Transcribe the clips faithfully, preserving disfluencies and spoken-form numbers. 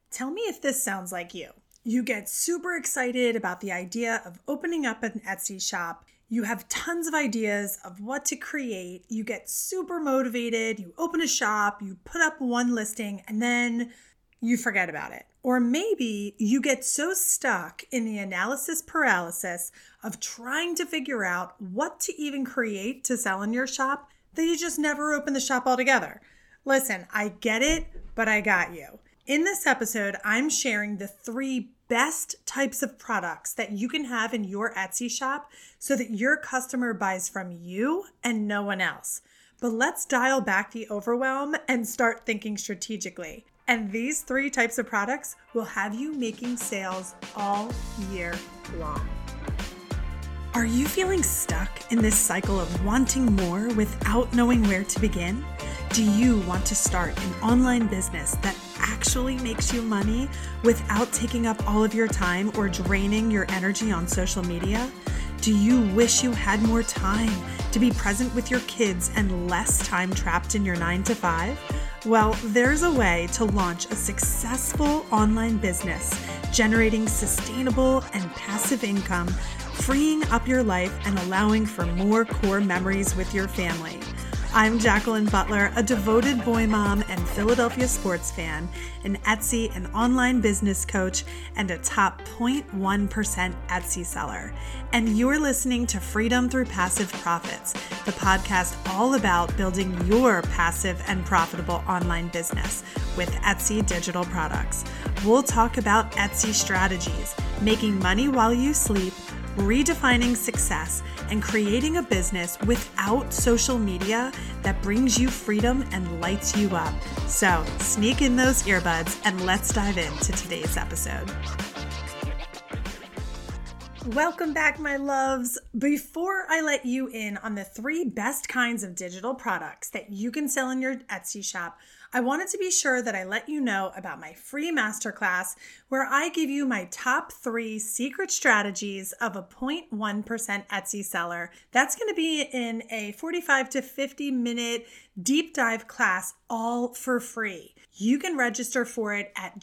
Tell me if this sounds like you. You get super excited about the idea of opening up an Etsy shop. You have tons of ideas of what to create. You get super motivated. You open a shop, you put up one listing, and then you forget about it. Or maybe you get so stuck in the analysis paralysis of trying to figure out what to even create to sell in your shop that you just never open the shop altogether. Listen, I get it, but I got you. In this episode, I'm sharing the three best types of products that you can have in your Etsy shop so that your customer buys from you and no one else. But let's dial back the overwhelm and start thinking strategically. And these three types of products will have you making sales all year long. Are you feeling stuck in this cycle of wanting more without knowing where to begin? Do you want to start an online business that actually makes you money without taking up all of your time or draining your energy on social media? Do you wish you had more time to be present with your kids and less time trapped in your nine to five? Well, there's a way to launch a successful online business, generating sustainable and passive income, freeing up your life and allowing for more core memories with your family. I'm Jacqueline Butler, a devoted boy mom and Philadelphia sports fan, an Etsy and online business coach, and a top zero point one percent Etsy seller. And you're listening to Freedom Through Passive Profits, the podcast all about building your passive and profitable online business with Etsy digital products. We'll talk about Etsy strategies, making money while you sleep, redefining success, and creating a business without social media that brings you freedom and lights you up. So sneak in those earbuds and let's dive into today's episode. Welcome back, my loves. Before I let you in on the three best kinds of digital products that you can sell in your Etsy shop, I wanted to be sure that I let you know about my free masterclass where I give you my top three secret strategies of a zero point one percent Etsy seller. That's going to be in a forty-five to fifty minute deep dive class, all for free. You can register for it at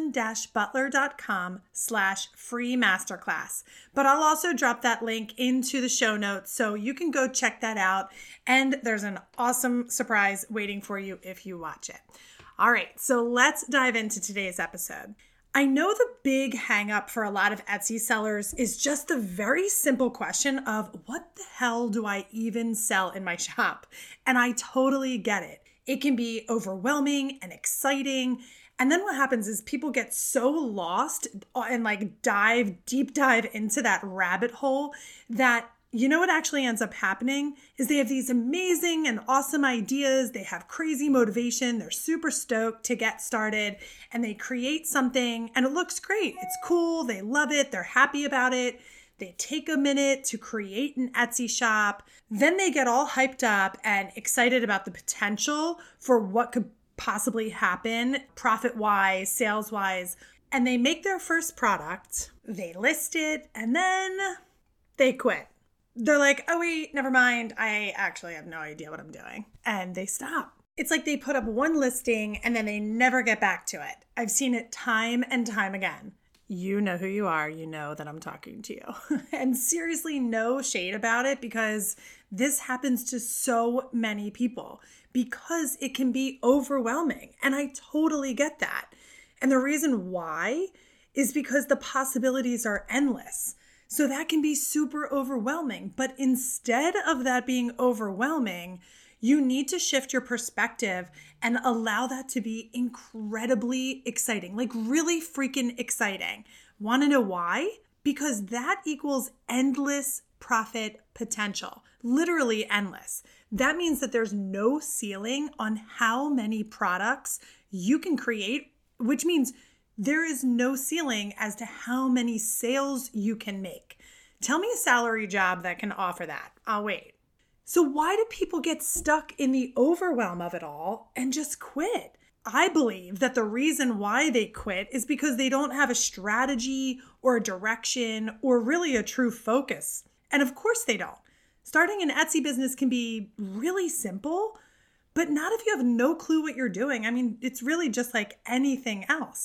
jacqueline-butler.com slash free masterclass. But I'll also drop that link into the show notes so you can go check that out. And there's an awesome surprise waiting for you if you watch it. All right, so let's dive into today's episode. I know the big hang up for a lot of Etsy sellers is just the very simple question of what the hell do I even sell in my shop? And I totally get it. It can be overwhelming and exciting. And then what happens is people get so lost and like dive, deep dive into that rabbit hole that you know what actually ends up happening is they have these amazing and awesome ideas. They have crazy motivation. They're super stoked to get started and they create something and it looks great. It's cool. They love it. They're happy about it. They take a minute to create an Etsy shop. Then they get all hyped up and excited about the potential for what could possibly happen profit-wise, sales-wise. And they make their first product, they list it, and then they quit. They're like, oh wait, never mind. I actually have no idea what I'm doing. And they stop. It's like they put up one listing and then they never get back to it. I've seen it time and time again. You know who you are. You know that I'm talking to you. And seriously, no shade about it because this happens to so many people because it can be overwhelming. And I totally get that. And the reason why is because the possibilities are endless. So that can be super overwhelming. But instead of that being overwhelming, you need to shift your perspective and allow that to be incredibly exciting, like really freaking exciting. Want to know why? Because that equals endless profit potential, literally endless. That means that there's no ceiling on how many products you can create, which means there is no ceiling as to how many sales you can make. Tell me a salary job that can offer that. I'll wait. So why do people get stuck in the overwhelm of it all and just quit? I believe that the reason why they quit is because they don't have a strategy or a direction or really a true focus. And of course they don't. Starting an Etsy business can be really simple, but not if you have no clue what you're doing. I mean, it's really just like anything else.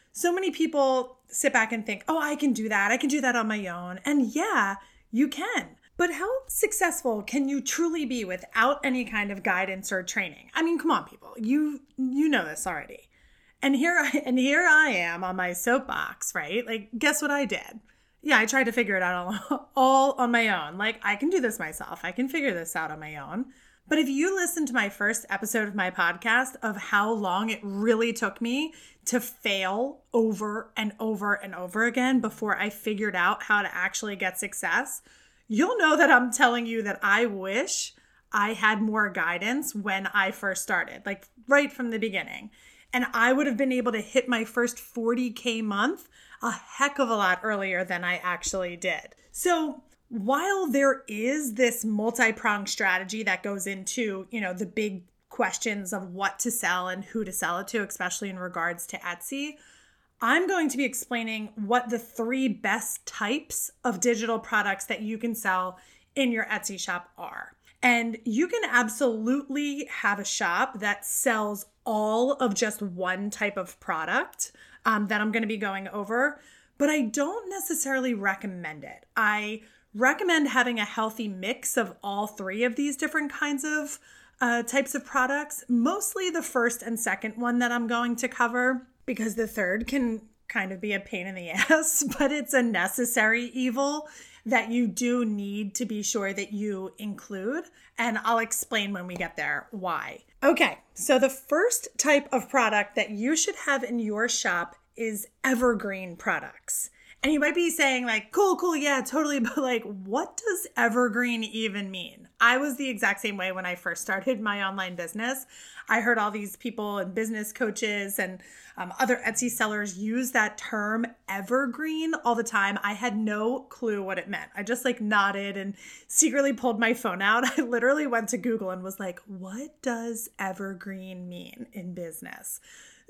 So many people sit back and think, oh, I can do that. I can do that on my own. And yeah, you can. But how successful can you truly be without any kind of guidance or training? I mean, come on, people. You you know this already. And here I and here I am on my soapbox, right? Like, guess what I did? Yeah, I tried to figure it out all, all on my own. Like, I can do this myself. I can figure this out on my own. But if you listen to my first episode of my podcast of how long it really took me to fail over and over and over again before I figured out how to actually get success, you'll know that I'm telling you that I wish I had more guidance when I first started, like right from the beginning. And I would have been able to hit my first forty K month a heck of a lot earlier than I actually did. So while there is this multi-pronged strategy that goes into, you know, the big questions of what to sell and who to sell it to, especially in regards to Etsy, I'm going to be explaining what the three best types of digital products that you can sell in your Etsy shop are. And you can absolutely have a shop that sells all of just one type of product um, that I'm going to be going over, but I don't necessarily recommend it. I recommend having a healthy mix of all three of these different kinds of uh, types of products, mostly the first and second one that I'm going to cover, because the third can kind of be a pain in the ass, but it's a necessary evil that you do need to be sure that you include. And I'll explain when we get there why. Okay, so the first type of product that you should have in your shop is evergreen products. And you might be saying like, cool, cool, yeah, totally. But like, what does evergreen even mean? I was the exact same way when I first started my online business. I heard all these people and business coaches and um, other Etsy sellers use that term evergreen all the time. I had no clue what it meant. I just like nodded and secretly pulled my phone out. I literally went to Google and was like, what does evergreen mean in business?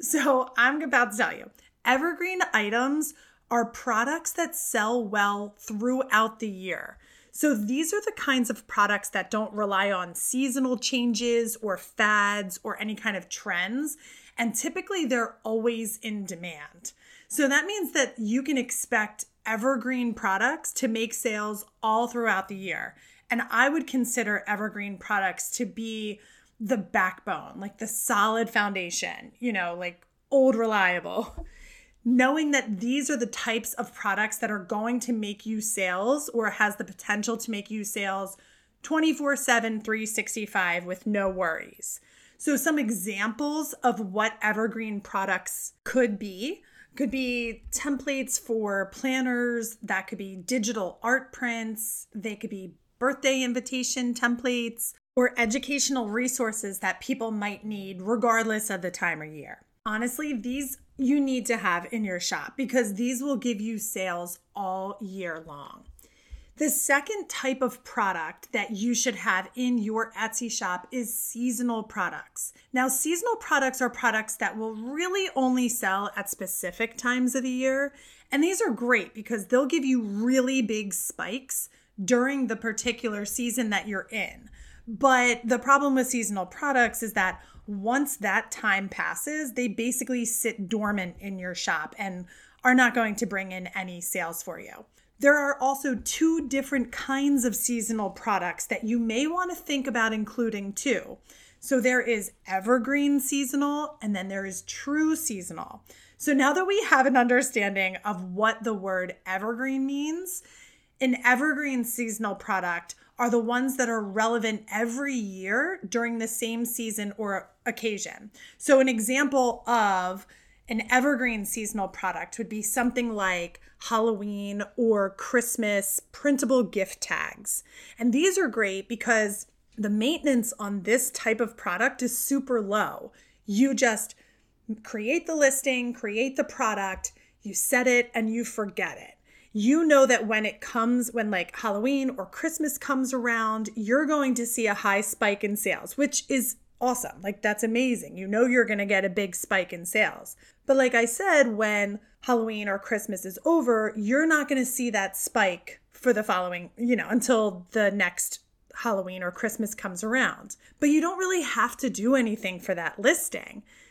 So I'm about to tell you, evergreen items are products that sell well throughout the year. So these are the kinds of products that don't rely on seasonal changes or fads or any kind of trends. And typically they're always in demand. So that means that you can expect evergreen products to make sales all throughout the year. And I would consider evergreen products to be the backbone, like the solid foundation, you know, like old reliable. Knowing that these are the types of products that are going to make you sales or has the potential to make you sales twenty-four seven, three sixty-five with no worries. So some examples of what evergreen products could be, could be templates for planners, that could be digital art prints, they could be birthday invitation templates, or educational resources that people might need regardless of the time of year. Honestly, these you need to have in your shop because these will give you sales all year long. The second type of product that you should have in your Etsy shop is seasonal products. Now, seasonal products are products that will really only sell at specific times of the year. And these are great because they'll give you really big spikes during the particular season that you're in. But the problem with seasonal products is that once that time passes, they basically sit dormant in your shop and are not going to bring in any sales for you. There are also two different kinds of seasonal products that you may want to think about including too. So there is evergreen seasonal and then there is true seasonal. So now that we have an understanding of what the word evergreen means, an evergreen seasonal product are the ones that are relevant every year during the same season or occasion. So an example of an evergreen seasonal product would be something like Halloween or Christmas printable gift tags. And these are great because the maintenance on this type of product is super low. You just create the listing, create the product, you set it, and you forget it. You know that when it comes, when like Halloween or Christmas comes around, you're going to see a high spike in sales, which is awesome. Like that's amazing. You know you're going to get a big spike in sales. But like I said, when Halloween or Christmas is over, you're not going to see that spike for the following, you know, until the next Halloween or Christmas comes around. But you don't really have to do anything for that listing.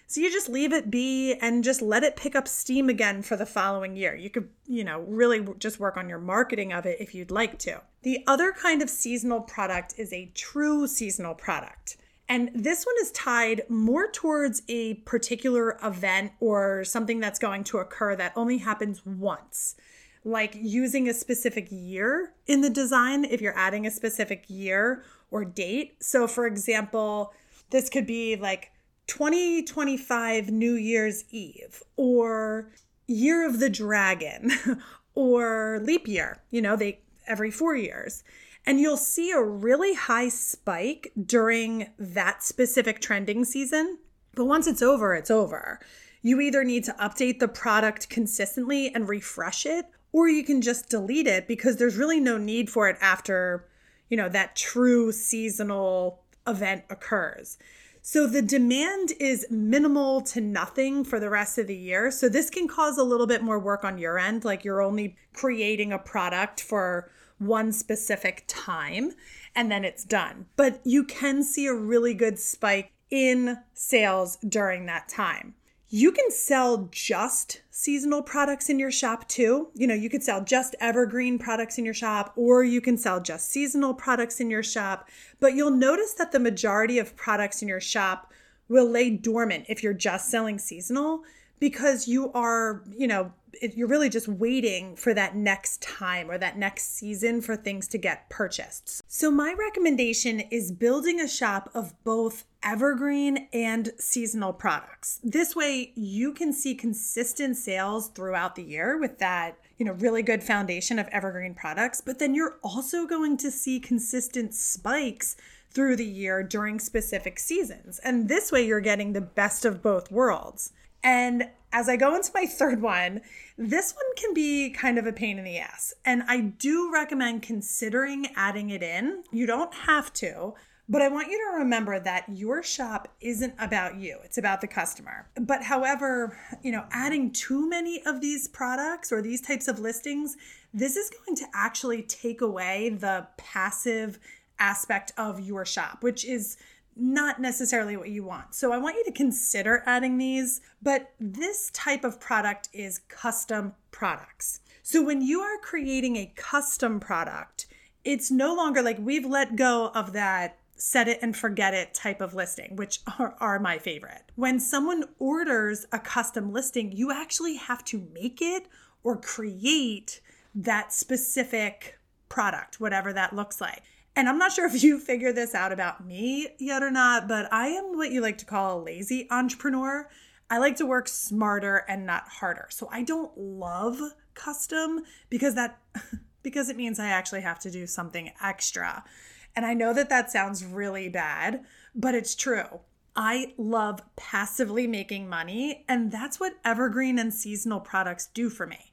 So you just leave it be and just let it pick up steam again for the following year. You could, you know, really just work on your marketing of it if you'd like to. The other kind of seasonal product is a true seasonal product. And this one is tied more towards a particular event or something that's going to occur that only happens once. Like using a specific year in the design if you're adding a specific year or date. So for example, this could be like twenty twenty-five New Year's Eve or Year of the Dragon or leap year, you know, they every four years. And you'll see a really high spike during that specific trending season. But once it's over, it's over. You either need to update the product consistently and refresh it, or you can just delete it because there's really no need for it after, you know, that true seasonal event occurs. So the demand is minimal to nothing for the rest of the year. So this can cause a little bit more work on your end. Like you're only creating a product for one specific time and then it's done. But you can see a really good spike in sales during that time. You can sell just seasonal products in your shop too. You know, you could sell just evergreen products in your shop, or you can sell just seasonal products in your shop. But you'll notice that the majority of products in your shop will lay dormant if you're just selling seasonal, because you are, you know, you're really just waiting for that next time or that next season for things to get purchased. So my recommendation is building a shop of both evergreen and seasonal products. This way you can see consistent sales throughout the year with that, you know, really good foundation of evergreen products, but then you're also going to see consistent spikes through the year during specific seasons. And this way you're getting the best of both worlds. And as I go into my third one, this one can be kind of a pain in the ass. And I do recommend considering adding it in. You don't have to, but I want you to remember that your shop isn't about you. It's about the customer. But however, you know, adding too many of these products or these types of listings, this is going to actually take away the passive aspect of your shop, which is not necessarily what you want. So I want you to consider adding these, but this type of product is custom products. So when you are creating a custom product, it's no longer like we've let go of that set it and forget it type of listing, which are, are my favorite. When someone orders a custom listing, you actually have to make it or create that specific product, whatever that looks like. And I'm not sure if you figure this out about me yet or not, but I am what you like to call a lazy entrepreneur. I like to work smarter and not harder. So I don't love custom because that because it means I actually have to do something extra. And I know that that sounds really bad, but it's true. I love passively making money, and that's what evergreen and seasonal products do for me.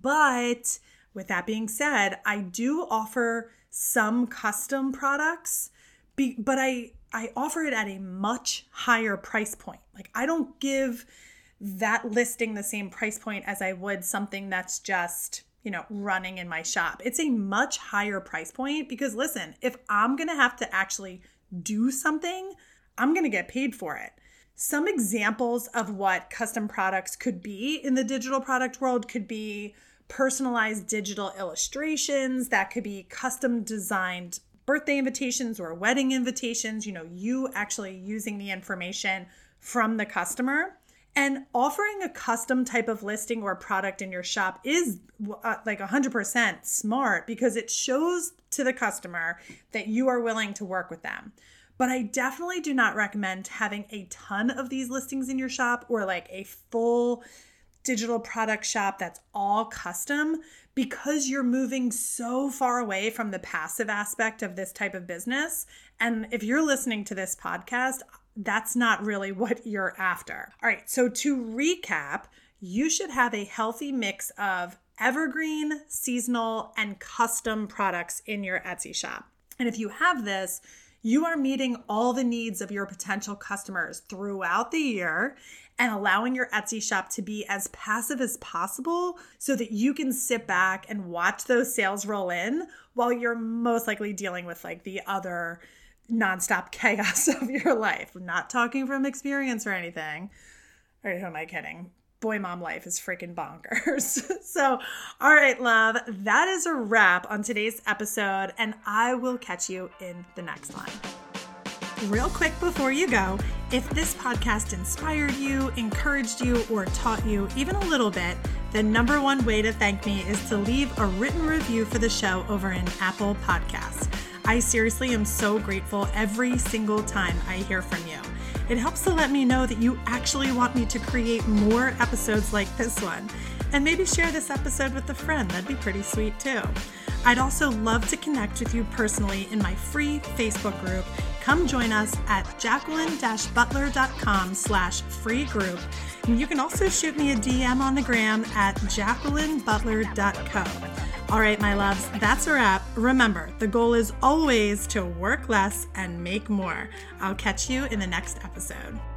But with that being said, I do offer some custom products, be, but I, I offer it at a much higher price point. Like I don't give that listing the same price point as I would something that's just, you know, running in my shop. It's a much higher price point because listen, if I'm going to have to actually do something, I'm going to get paid for it. Some examples of what custom products could be in the digital product world could be personalized digital illustrations. That could be custom designed birthday invitations or wedding invitations, you know, you actually using the information from the customer. And offering a custom type of listing or product in your shop is uh, like one hundred percent smart because it shows to the customer that you are willing to work with them. But I definitely do not recommend having a ton of these listings in your shop or like a full digital product shop that's all custom because you're moving so far away from the passive aspect of this type of business. And if you're listening to this podcast, that's not really what you're after. All right, so to recap, you should have a healthy mix of evergreen, seasonal, and custom products in your Etsy shop. And if you have this, you are meeting all the needs of your potential customers throughout the year and allowing your Etsy shop to be as passive as possible so that you can sit back and watch those sales roll in while you're most likely dealing with like the other nonstop chaos of your life. I'm not talking from experience or anything. Or who am I kidding? Boy mom life is freaking bonkers. So, all right, love, that is a wrap on today's episode, and I will catch you in the next one. Real quick before you go, if this podcast inspired you, encouraged you, or taught you even a little bit, the number one way to thank me is to leave a written review for the show over in Apple Podcasts. I seriously am so grateful every single time I hear from you. It helps to let me know that you actually want me to create more episodes like this one. And maybe share this episode with a friend. That'd be pretty sweet too. I'd also love to connect with you personally in my free Facebook group. Come join us at jacqueline-butler.com slash free group. And you can also shoot me a D M on the gram at jacqueline butler dot co. All right, my loves, that's a wrap. Remember, the goal is always to work less and make more. I'll catch you in the next episode.